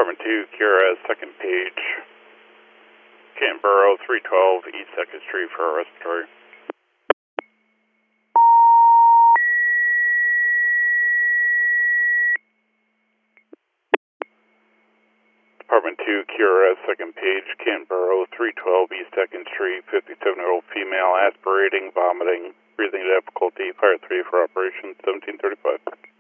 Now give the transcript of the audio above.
Department 2, QRS, second page, Canberra, 312 East 2nd Street for a respiratory. Department 2, QRS, second page, Canberra, 312 East 2nd Street, 57-year-old female, aspirating, vomiting, breathing difficulty, fire 3 for operation, 1735.